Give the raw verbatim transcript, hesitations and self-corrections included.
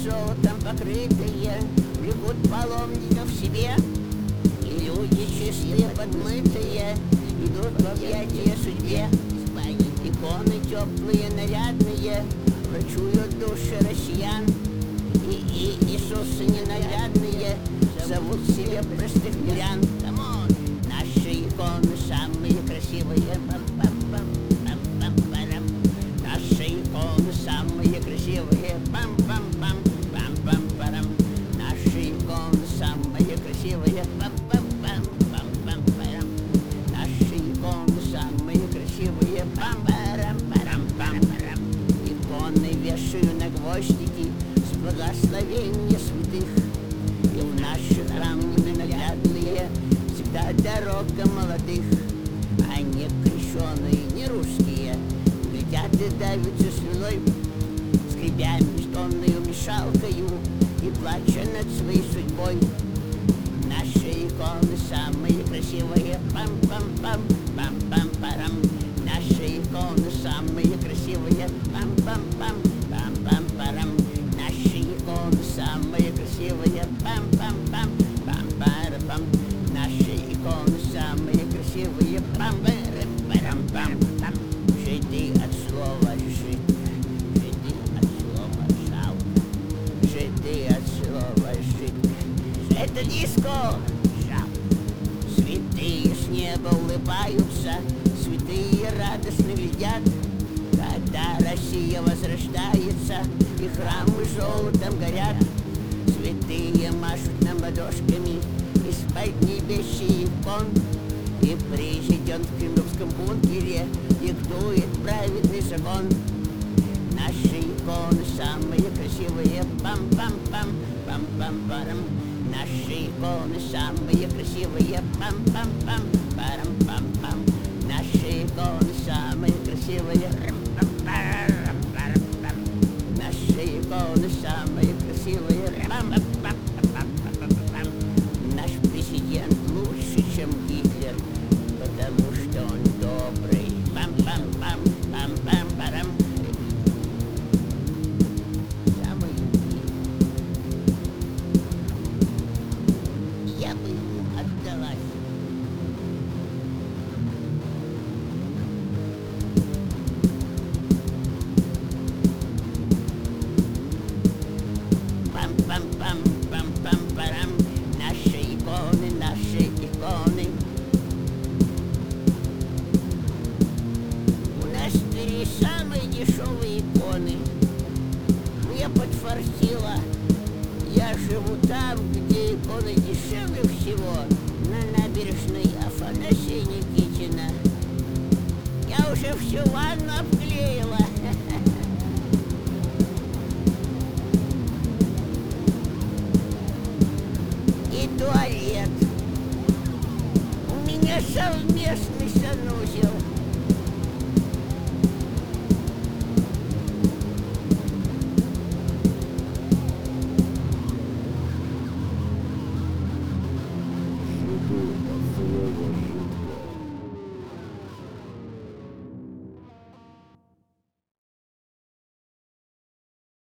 золотом покрытые влекут паломников в себе, и люди чистые, подмытые идут в объятия судьбе. Иконы теплые, нарядные врачуют души россиян, и, и Иисусы ненарядные зовут себе простых мирян. Наши иконы самые красивые. Наши иконы самые красивые. Пам-пам-пам, пам-пам-парам. Наши иконы самые красивые. Пам-пам-пам, пам-пам-парам. Наши иконы самые красивые. Пам-парам-парам-пам-парам. Иконы вешаю на гвоздики с благословения святых, и в наши храмы ненаглядные всегда дорога молодых. Они крещеные, не русские, глядят и давятся слюной, скребя междонную мешалкою и плача над своей судьбой. Наши иконы самые красивые. Пам-пам-пам, пам-пам-парам. Наши иконы самые красивые. Пам-пам-пам, пам-пам-парам. Наши иконы самые красивые. Пам-пам-пам, пам-парам. Наши иконы самые красивые. Пам-парам-парам-пам. Жиды от слова жид. Жиды от слова жал. Жиды от слова жид. Это диско! Жал. Святые с неба улыбаются, святые радостно глядят, когда Россия возрождается и храмы золотом горят. Святые машут нам ладошками из-под небесий икон, и президент в кремлевском бункере диктует праведный закон. Наши иконы самые красивые. Пам-пам-пам, пам-пам-парам. Наши иконы самые красивые. Пам-пам-пам, парам-пам-пам. Наши иконы самые красивые. Пам-пам-парам-парам-пам. Наши иконы самые красивые. Пам-пам-пам-пам-пам-пам. Наш президент лучше, чем Гитлер, потому что он добрый. Пам-пам-пам, пам-пам-парам. Самый любимый. Я бы ему отдалась. Пам-пам-пам, пам-пам-парам. Наши иконы, наши иконы. У нас в Твери самые дешевые иконы. Мне подфартило. Я живу там, где иконы дешевле всего, на набережной Афанасия Никитина. Я уже всю ванну обклеила.